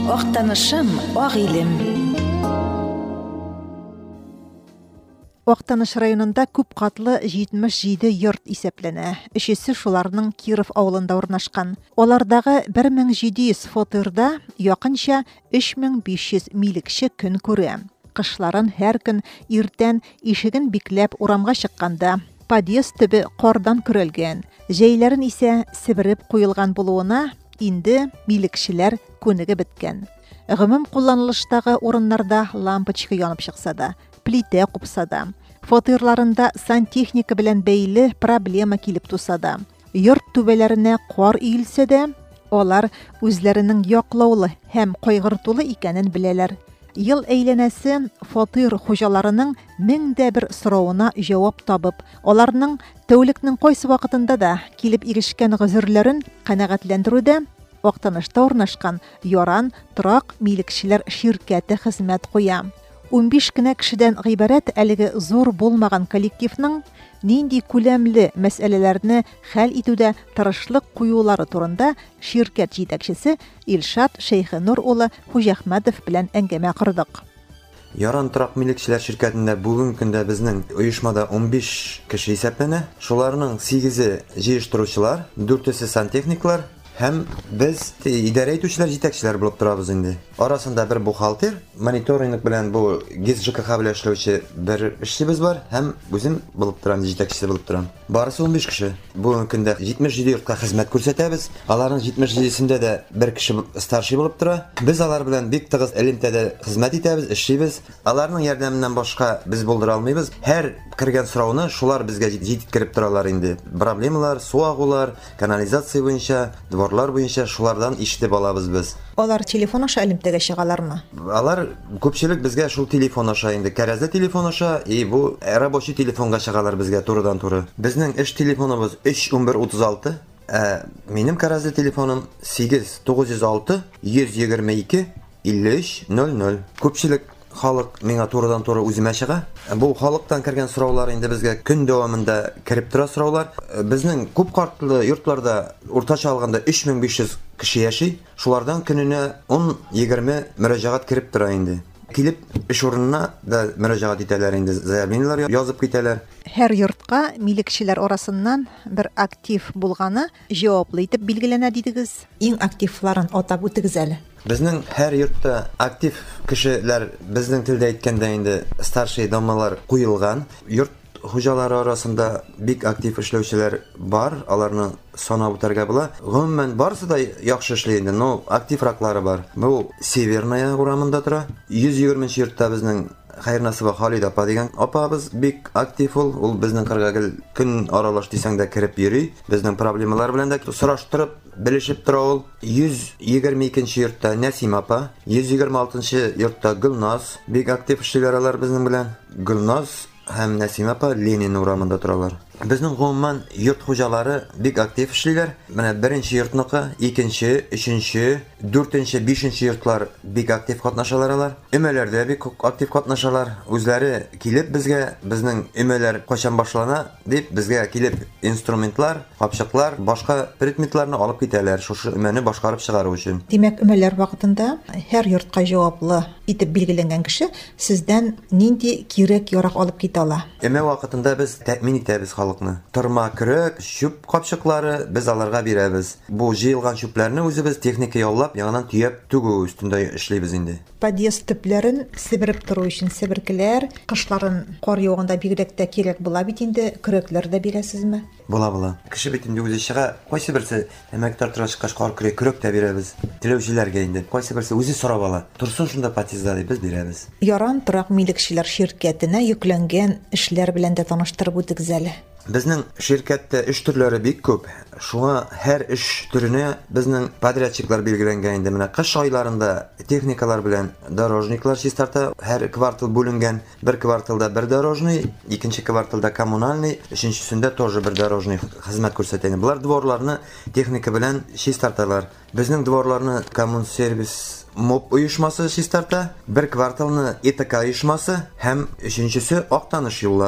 Актанышым, агыйлем. Актаныш районында күп катлы 77 йорт исәпләнә. Өчесе шуларның Киров авылында урнашкан. Алардагы 1700 фатирда якынча 3500 милекче көн күрә. Кышларын һәр көн иртән ишеген бикләп урамга чыкканда, подъезд төбе кардан көрелгән. Җәйләрен исә себереп куелган булуына инде милекчеләр күнеге беткән. Гомум кулланылыштагы урыннарда лампочка янып чыкса да, плитә купса да, фатирларында сантехника белән бәйле проблема килеп туса да, йорт түбәләренә кар иелсә дә, алар үзләренең яклаулы һәм кайгыртулы икәнен беләләр. Ел әйләнәсе фатир хуҗаларының 1001 соравына җавап табып, аларның тәүлекнең кайсы вакытында да килеп ирешкән гозерләрен канәгатьләндерүдә Актанышта урнашкан Яран торак милекчеләр ширкәте хезмәт куя. 15 кенә кешедән гыйбарәт әлеге зур булмаган коллективның нинди күләмле мәсьәләләрне хәл итүдә тырышлык куюлары турында ширкәт җитәкчесе Илшат Шәйхенур улы Хуҗахмәтов белән әңгәмә кырдык. Яран торак милекчеләр ширкәтендә бүген көндә безнең оешмада 15 кеше исәпләнә. Шуларның 8-е җыештыручылар, 4-се сантехниклар һәм без идарә итүчеләр, җитәкчеләр булып торабыз инде. Арасында бер бухгалтер, мониторинг белән бу ГИС ЖКХ белән эшләүче бер эшчебез бар һәм үзем булып торам, җитәкчесе булып торам. Барысы 15 кеше. Бүген көндә 77 йортка хезмәт күрсәтәбез. Аларның 77-сендә дә бер кеше старший булып тора. Без алар белән бик тыгыз элемтәдә хезмәт итәбез, эшлибез. Аларның ярдәменнән башка без булдыра алмыйбыз. Һәр кергән сорауны шулар безгә җиткереп торалар инде. Проблемалар, су агулар, канализация буенча, дворлар буенча шулардан ишетеп алабыз без. Алар телефон аша элемтәгә чыгалармы? Алар күпчелек безгә шул телефон аша инде, кәрәзле телефон аша, бу рабочий телефонга чыгалар безгә турыдан туры. Безнең эш телефоныбыз 31136, минем кәрәзле телефоным 8906 122 5300. Күпчелек халык миңа турыдан туры үземә чыга. Бу халыктан кергән сораулар инде безгә көн дәвамында кирип тора сораулар. Безнең күп картлы йортларда уртача алганда 3500 кеше яши. Шулардан көненә 10-20 мөрәҗәгать кирип тора инде. Килеп эш урынына да мөрәҗәгать итәләр инде, заявлениеләр язып китәләр. Һәр йортка милекчеләр арасыннан бер актив булганы җаваплы итеп билгеләнә дидегез. Иң активларын атап үтегез әле. Безнең һәр йортта актив кешеләр, безнең телдә әйткәндә инде старший дамалар куелган. Йорт хуҗалары арасында бик актив эшләүчеләр бар, аларны санап үтәргә була. Гомумән барысы да яхшы эшли инде, но активраклары бар. Бу Северная урамында тора. 120 йортта безнең Хәйрнасыба Халида апа дигән апабыз бик актив ул безнең кыргагыл көн аралаш дисәң дә кирип йөри. Безнең проблемалар белән дә сораштырып, белешеп тора ул. 122 йортта Нәсим апа, 126 йортта Гөлназ бик актив эшлиләр алар безнең белән. Гөлназ һәм Нәсим апа Ленин урамында торалар. Безнең гомумән йорт хуҗалары бик актив эшлиләр. Менә беренче йортныкы, икенче, өченче, 4-нче, 5-нче йортлар бик актив катнашалар алар. Өмәләрдә бик актив катнашалар. Үзләре килеп безгә, безнең өмәләр качан башлана дип безгә килеп инструментлар, капчыклар, башка предметларны алып китәләр, шушы өмәне башкарып чыгару өчен. Димәк, өмәләр вакытында һәр йортка җаваплы итеп билгеләнгән кеше сездән нинди кирәк ярак алып китә ала? Өмә вакытында без тәэмин итәбез халыкны. Тырма, көрәк, чүп капчыклары без аларга бирәбез. Бу җыелган чүпләрне үзебез техника яллап, яңадан төяп түгү өстендә эшлибез инде. Подъезд төпләрен себереп тору өчен себеркеләр, кышларын кар яуганда бигрәк тә кирәк була бит инде, көрәкләр дә бирәсезме? Була. Кеше бит инде үзе чыга, кайсы берсе әмәктәр тора чыккач кар көрәк тә бирәбез. Теләүчеләргә инде кайсы берсе үзе сорап ала. Турсын шунда подъездда дип без бирәбез. Яран торак милекчеләр ширкәтенә йөкләнгән эшләр белән дә таныштырып үтегез әле. Безнең ширкәттә эш төрләре бик күп. Шуңа һәр эш төренә безнең подрядчиклар билгеләнгән инде. Менә кыш айларында техникалар белән дорожниклар чистарта, һәр квартал бүленгән. Бер кварталда бер дорожный, икенче кварталда коммунальный, өченчесендә тоже бер дорожный хезмәт күрсәтә. Булар дворларны техника белән чистарталар. Безнең дворларны коммунсервис МОП оешмасы чистарта, бер кварталны ИТК оешмасы һәм өченчесе Актаныш юллары.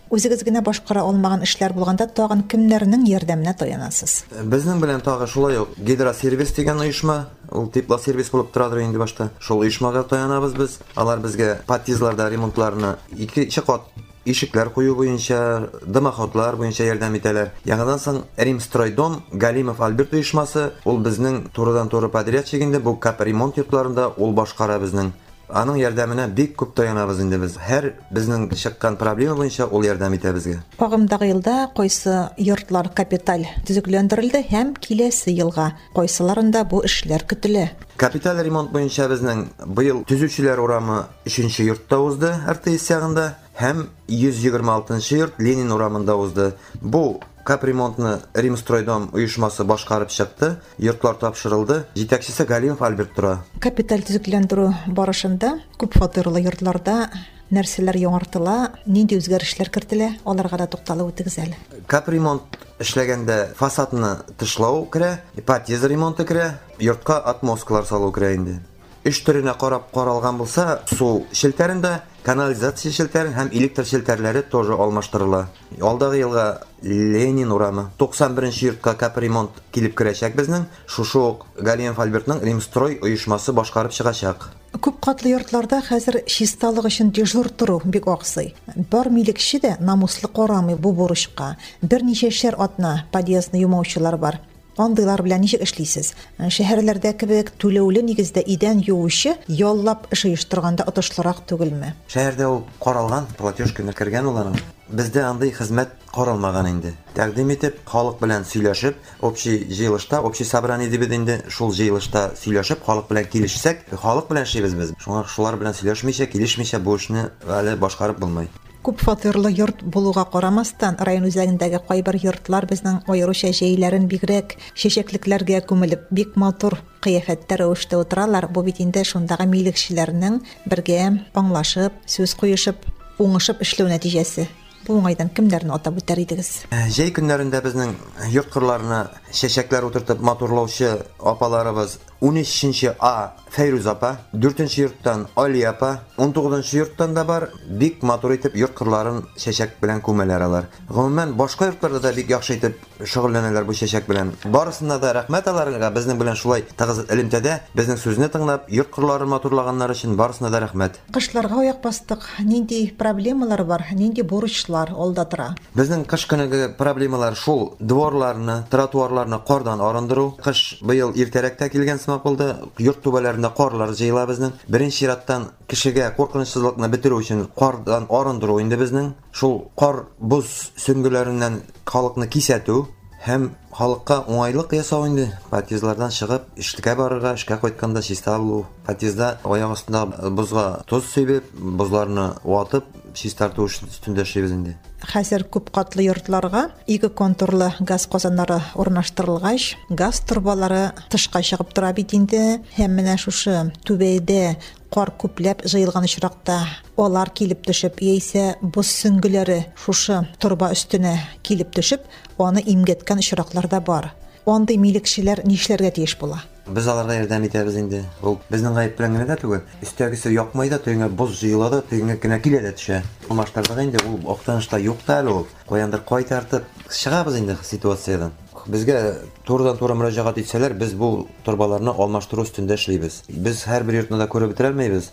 Үзегез генә башкара алмаган эшләр булганда, тагын кемнәрнең ярдәменә таянасыз? Безнең белән тагы шулай ук гидросервис дигән оешма, ул теплосервис булып торадыр инде башта. Шул оешмага таянабыз біз. Алар безгә подъездларда ремонтларны 2 кат ишекләр кую буенча, дымоходлар буенча ярдәм итәләр. Яңадан соң Римстройдом Галимов Альберт оешмасы, ул безнең турыдан-туры подрядчигинде, бу капремонт йортларында ул башкара безнең. Аның ярдәменә бик күп таянабыз инде без. Һәр безнең чыккан проблема буенча ул ярдәм итә безгә. Агымдагы елда кайсы йортлар капиталь төзекләндерелде һәм киләсе елга кайсыларында бу эшләр көтелә? Капиталь ремонт буенча безнең быел Төзүчеләр урамы 3нче йортта узды, РТС ягында, һәм 126нчы йорт Ленин урамында узды. Бу капремонтны Римстройдом оешмасы башкарып чыкты, йортлар тапшырылды. Җитәкчесе Галимов Альберт тора. Капиталь төзекләндерү барышында күп фатирлы йортларда нәрсәләр яңартыла, нинди үзгәрешләр кертелә, аларга да тукталып үтегез әле. Капремонт эшләгәндә фасадны тышлау керә, подъезд ремонты керә, йортка атмоскалар салу керә инде. Эш төренә карап каралган булса, су шелтәрендә канализация шелтәрен һәм электр шелтәрләре тоже алмаштырыла. Алдагы елга Ленин урамы 91нче йортка капремонт килеп керәчәк безнең. Шушы ук Галимов Альбертның Римстрой оешмасы башкарып чыгачак. Күп катлы йортларда хәзер чисталык өчен дежур тору бик аксый. Бар милекче дә намуслы карамый бу бурычка. Берничә шәр атна подъездны юмаучылар бар. Андыйлар белән ничек эшлисез? Шәһәрләрдә кебек түләүле нигездә идән юучы яллап эш оештырганда отышлырак түгелме? Шәһәрдә ул каралган, платежканы кергән уларның. Бездә андый хезмәт каралмаган инде. Тәкъдим итеп, халык белән сөйләшеп, общий җыелышта, общий собрание дип инде, шул җыелышта сөйләшеп, халык белән килешсәк, халык белән эшлибез без. Шуңа шулар белән сөйләшмичә, килешмичә бу эшне әле башкарып булмый. Күп фатирлы йорт булуга карамастан, район үзәгендәге кайбер йортлар безнең аеруча җәйләрен бигрәк чәчәклекләргә күмелеп, бик матур кыяфәттә рәвештә утыралар. Бу бит инде шундагы милекчеләрнең бергә аңлашып, сүз куешып, уңышып эшләү нәтиҗәсе. Бу уңайдан кемнәрне атап үтәр идегез? Җәй көннәрендә безнең йорт кырларына чәчәкләр утыртып матурлаучы апаларыбыз 13нче А Фәйрүз апа, 4нче йорттан Али апа, 19нчы йорттан да бар, бик матур итеп йорт кырларын чәчәк белән күмәләр алар. Гомумән башка йортларда да бик яхшы итеп шөгыльләнәләр бу чәчәк белән. Барысына да рәхмәт аларга, безнең белән шулай тыгыз элемтәдә безнең сүзне тыңлап, йорт кырларын матурлаганнар өчен барысына да рәхмәт. Кышларга аяк бастык. Нинди проблемалар бар, нинди бурычлар алда тора? Безнең кыш көнеге проблемалар шул: дворларны, тротуарларны кардан арындыру. Кыш быел иртәрәктә килгән сымак булды. Йорт түбәләрендә карлар җыела безнең. Беренче чираттан кешегә куркынычсызлыкны бетерү өчен кардан арындыру инде безнең. Шул кар буз сөңгеләреннән халыкны кисәтү һәм халыкка уңайлык ясау инде. Подъездлардан чыгып, эшкә барырга, эшкә кайтканда чиста булу. Подъездда аяк астында бузга тоз сөйбеп, бузларны ватып, чистарту өстендә эшлибез инде. Хәзер күп катлы йортларга 2 контурлы газ казаннары урнаштырылгач, газ турбалары тышка чыгып тора бит инде. Һәм менә шушы түбәдә кар күпләп җыелган очракта алар килеп төшеп, яисә буз сөңгеләре шушы турба өстенә килеп төшеп, аны имгәткән очраклар да бар. Андый милекчеләр нишләргә тиеш була? Без аларга ярдәм итәбез инде. Ул безнең гаеп белән генә дә түгел. Өстәгесе якмый да, төгеңә буз җыела да, төгеңә генә килә дә төшә. Алмаштырдык инде, ул актанышта юк та әле ул. Каяндыр кайтартып чыгабыз инде ситуациядән. Безгә турыдан-туры мөрәҗәгать итсәләр, без бу турбаларны алмаштыру өстендә эшлибез. Без һәрбер йортны да күреп бетерә алмыйбыз.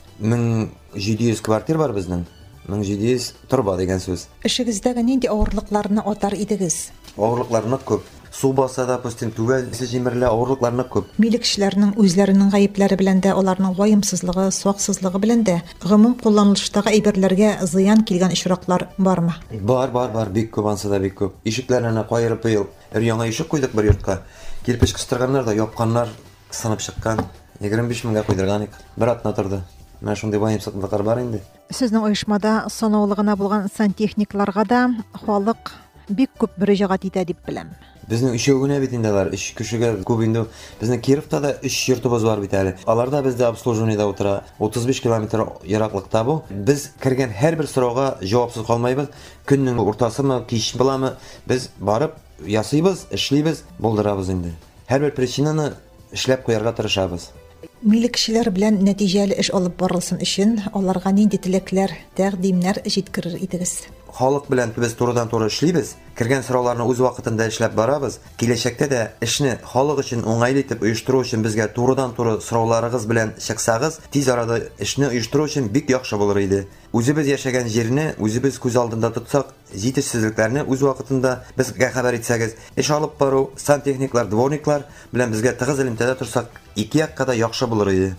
1700 квартир бар безнең. 1700 турба дигән сүз. Эшегездәге нинди авырлыкларны атар идегез? Авырлыкларны күп. Су баса да, постин түгел, җимерле авырлыкларны күп. Милекчеләрнең үзләренең гаепләре белән дә, аларның ваемсызлыгы, саксызлыгы белән дә гомум кулланылыштагы әйберләргә зыян килгән очраклар бармы? Бар, бик күп, ансы да бик күп. Ишекләрне кайырып быел яңа ишек куйдык бер йортка. Кирпеч кыстырганнар да, япканнар сынып чыккан. 25 меңгә куйдырган ик. Бер атна торды. Менә шундый ваемсызлыклар бар инде. Сезнең оешмада санаулы гына булган сантехникларга да халык бик күп мөрәҗәгать итә дип беләм. Безнең өчәүгенә бит инде алар, 3 кешегә күп инде. Безнең Кировта да 3 йортыбыз бар бит әле. Аларда бездә обслуживаниедә утыра. 35 километр ераклыкта бу. Без кергән һәрбер сорауга җавапсыз калмайбыз. Көннең уртасымы, кич буламы, без барып ясыйбыз, эшлибез, булдырабыз инде. Һәрбер причинаны эшләп куярга тырышабыз. Милекчеләр белән нәтиҗәле эш алып барылсын өчен аларга нинди теләкләр, тәкъдимнәр җиткерер идегез? халык белән без турыдан-туры эшлибез. Кергән сорауларны үз вакытында эшләп барабыз. Киләчәктә дә эшне халык өчен уңайлы итеп оештыру өчен безгә турыдан-туры сорауларыгыз белән чыксагыз, тиз арада эшне оештыру өчен бик яхшы булыр иде. Үзебез яшәгән җирне үзебез күз алдында тотсак, җитешсезлекләрне үз вакытында безгә хәбәр итсәгез, эш алып бару, сантехниклар, дворниклар белән безгә тыгыз элемтәдә турсак, ике якка да яхшы булыр иде.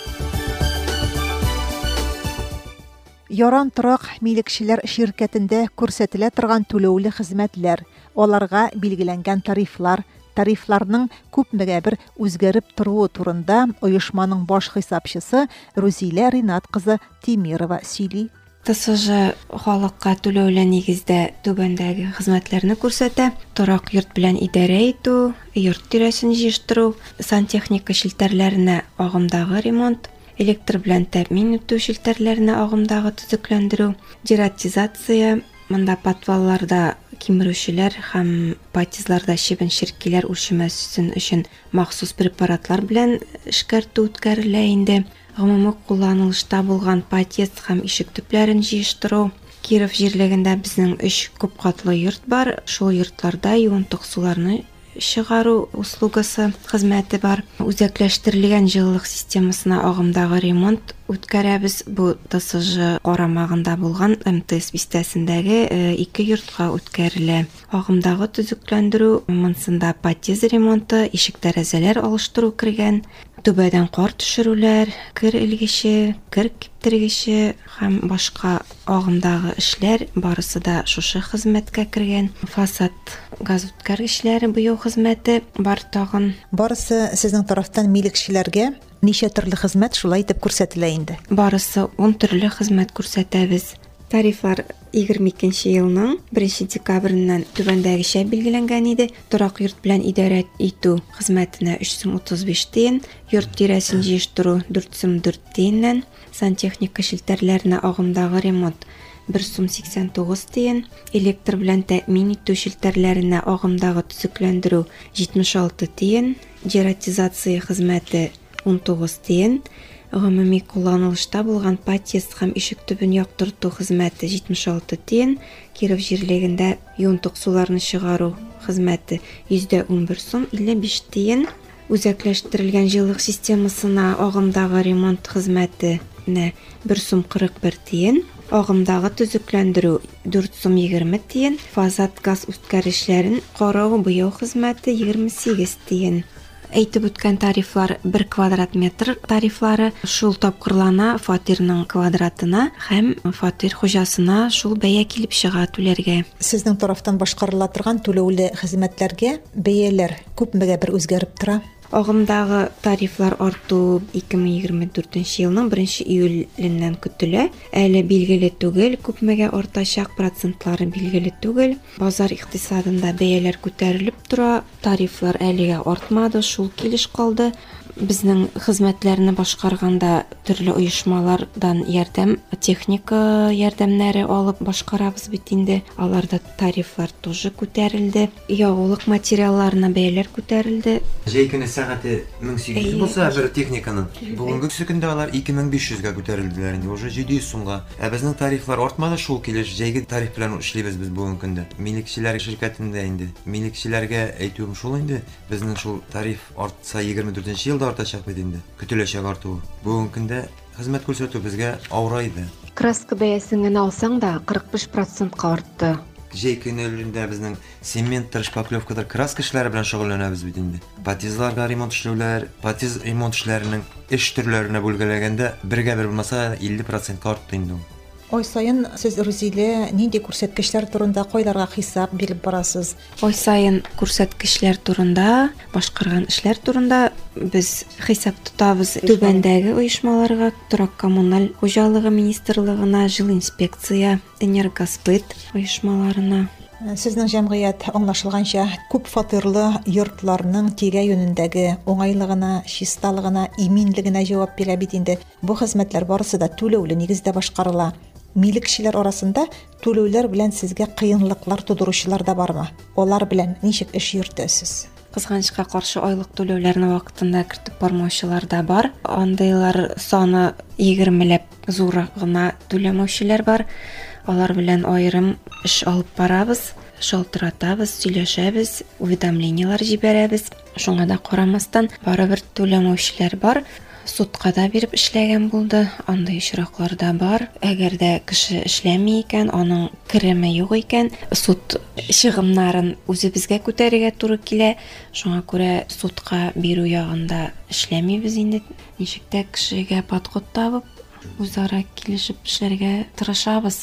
Яран торак милекчеләр ширкәтендә күрсәтелә торган түләүле хезмәтләр, аларга билгеләнгән тарифларның күпмегә бер үзгәреп торуы турында оешманың баш хисапчысы Рузилә Ринат кызы Тимирова сөйли. ТСЖ халыкка түләүле нигездә түбәндәге хезмәтләрне күрсәтә. Торак йорт белән идарә итү, йорт тирәсен җыештыру, сантехника шелтәрләренә агымдагы ремонт, электр белән тәэмин итү шелтәрләренә агымдагы төзекләндерү, дератизация, монда подвалларда кимерүчеләр һәм патизларда чебен-чиркиләр үрчемәсен өчен махсус препаратлар белән эшкәртү үткәрелә инде. Гомуми кулланылышта булган патиз һәм ишек төпләрен җыештыру. Киров җирлегендә безнең 3 күп катлы йорт бар. Шул йортларда юынтык суларны чыгару услугасы хезмәте бар. Үзәкләштерелгән җылылык системасына агымдагы ремонт үткәрәбез. Бу ТСЖ карамагында булган МТС бистәсендәге 2 йортка үткәрелә. Агымдагы төзекләндерү, монсында патиз ремонты, ишек тәрәзәләр алыштыру кергән. Түбәдән кар төшерүләр, кер илгече, кер киптергече һәм башка агымдагы эшләр барысы да шушы хезмәткә кергән. Фасад газ үткәргечләре буяу хезмәте бар тагын. Барысы сезнең тарафтан милекчеләргә ничә төрле хезмәт шулай итеп күрсәтелә инде. Барысы 10 төрле хезмәт күрсәтәбез. Тарифлар 22 елның 1 декабреннән түбәндәгечә билгеләнгән иде. Торак йорт белән идарә итү хезмәтенә 335 тиен, йорт тирәсен җыештыру 404 тиеннән, сантехника шелтәрләренә агымдагы ремонт 189 тиен, электр белән тәэмин итү шелтәрләренә агымдагы төзекләндерү 76 тиен, дератизация хезмәте 19 тиен, гомуми кулланылышта булган патиз һәм ишек төбен яктырту хезмәте 76 тиен, Киров җирлегендә юынтык суларны чыгару хезмәте 111 сум 55 тиен, үзәкләштерелгән җылылык системасына агымдагы ремонт хезмәтенә 1 сум 41 тиен, агымдагы төзекләндерү 4 сум 20 тиен, фазат газ үткәрешләрен карау буяу хезмәте 28 тиен. Әйтеп үткән тарифлар 1 квадрат метр тарифлары шул тапкырлана фатирның квадратына һәм фатир хуҗасына шул бәя килеп чыга түләргә. Сезнең тарафтан башкарыла торган түләүле хезмәтләргә бәяләр күпмегә бер үзгәреп тора. Агымдагы тарифлар арту 2024 елның 1 июленнән көтелә. Әле билгеле түгел, күпмегә артачак, процентлары билгеле түгел. Базар икътисадында бәяләр күтәрелеп тора, тарифлар әлегә артмады, шул килеш калды. Безнең хезмәтләрне башкарганда төрле оешмалардан ярдәм, техника ярдәмнәре алып башкарабыз бит инде. Аларда тарифлар тоже күтәрелде. Ягулык материалларына бәяләр күтәрелде. Җәй сәгате 1800 булса, бер техниканың бүгенге көндә алар 2500-га күтәрелделәр инде, уже 700 сумга. Ә безнең тарифлар артмады, шул килеш җәйге тариф белән эшлибез без бүгенге көндә. Милекчеләр ширкәтендә инде. Милекчеләргә әйтүем шул инде, безнең шул тариф артса 24 елда артачак бит инде. Көтеләчәк артуы. Бүгенге көндә хезмәт күрсәтү безгә авырайды. Краска бәясен генә алсаң да 45%-ка артты. Җәй көннәрендә безнең цемент, шпаклевкадар, краска эшләре белән шөгыльләнәбез бит инде. Патизларга ремонт эшләүләр, патиз ремонт эшләренең эш төрләренә бүлгәләгәндә 1-гә 1 булмаса 50%-ка артты инде. Ой сайын сез Рузилә нинди күрсәткечләр турында кайларга хисап биреп барасыз? Ой сайын күрсәткечләр турында, башкарган эшләр турында без хисап тотабыз. Түбәндәге оешмаларга, торак коммуналь хуҗалыгы министрлыгына, жыл инспекция, энергосбыт оешмаларына. Сезнең җәмгыять аңлашылганча күп фатирлы йортларның тирә юнендәге уңайлыгына, чисталыгына, иминлегенә җавап бирә бит инде. Бу хезмәтләр барысы да түләүле нигездә башкарыла. Милекчеләр арасында түләүләр белән сезгә кыенлыклар тудыручылар да бармы? Алар белән ничек эш йөртәсез? Кызганычка каршы айлык түләүләрне вакытында кертеп бармаучылар да бар. Андыйлар саны 20ләп зур гына түләмәүчеләр бар. алар белән аерым эш алып барабыз, шалтыратабыз, сөйләшәбез, уведомлениялар җибәрәбез. Шуңа да карамастан, барыбер түләмәүчеләр бар. Судка да биреп эшләгән булды. Андый очраклар да бар. Әгәр дә кеше эшләми икән, аның кереме юк икән, суд чыгымнарын үзебезгә күтәрергә туры килә. Шуңа күрә судка бирү ягында эшләмибез инде. Ничек тә кешегә подход табып, үзара килешеп эшләргә тырышабыз.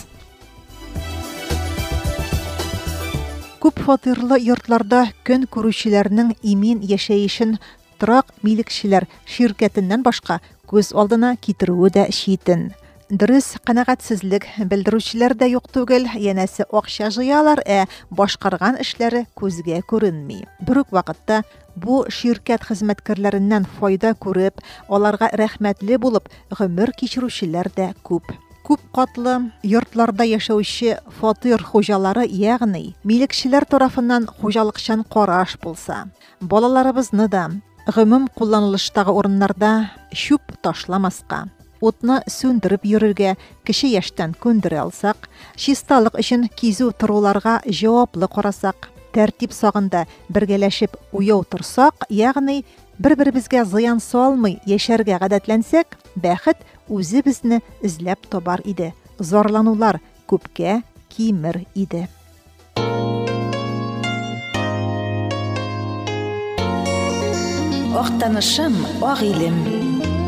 Күп фатирлы йортларда көн күрүчеләрнең имин яшәешен торак милекчеләр ширкәтеннән башка күз алдына китерүе дә читен. Дөрес, канәгатьсезлек белдерүчеләр дә юк түгел, янәсе акча җыялар, башкарган эшләре күзгә күренми. Бер үк вакытта бу ширкәт хезмәткәрләреннән файда күреп, аларга рәхмәтле булып гомер кичерүчеләр дә күп. Күп катлы йортларда яшәүче фатир хуҗалары, ягъни милекчеләр тарафыннан хуҗалыкчан караш булса, балаларыбызны да гомум кулланылыштагы урыннарда шүп ташламаска, утны сүндереп йөрергә кеше яшьтән күндерә алсак, чисталык өчен кизү торуларга җаваплы карасак, тәртип сагында бергәләшеп уяу торсак, ягъни бер-беребезгә зыян салмый яшәргә гадәтләнсәк, бәхет үзебезне эзләп табар иде. Зарланулар күпкә кимер иде. Актанышым, агыйлем.